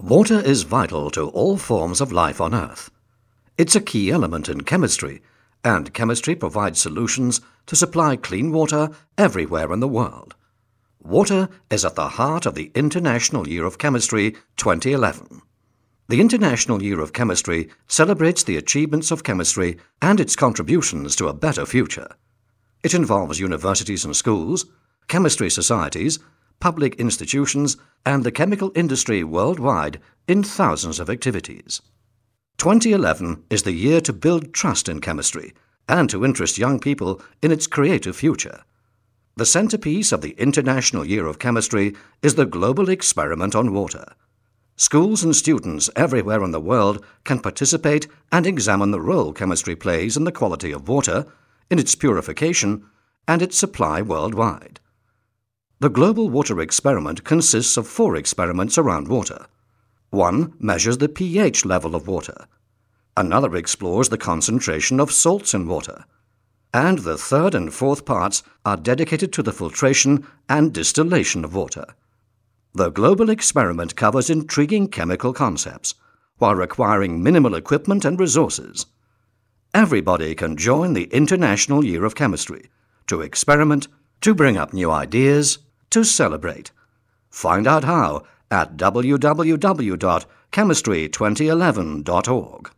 Water is vital to all forms of life on Earth. It's a key element in chemistry, and chemistry provides solutions to supply clean water everywhere in the world. Water is at the heart of the International Year of Chemistry 2011. The International Year of Chemistry celebrates the achievements of chemistry and its contributions to a better future. It involves universities and schools, chemistry societies, public institutions, and the chemical industry worldwide in thousands of activities. 2011 is the year to build trust in chemistry and to interest young people in its creative future. The centerpiece of the International Year of Chemistry is the global experiment on water. Schools and students everywhere in the world can participate and examine the role chemistry plays in the quality of water, in its purification, and its supply worldwide. The global water experiment consists of 4 experiments around water. One measures the pH level of water. Another explores the concentration of salts in water. And the 3rd and 4th parts are dedicated to the filtration and distillation of water. The global experiment covers intriguing chemical concepts, while requiring minimal equipment and resources. Everybody can join the International Year of Chemistry to experiment, to bring up new ideas, to celebrate. Find out how at www.chemistry2011.org.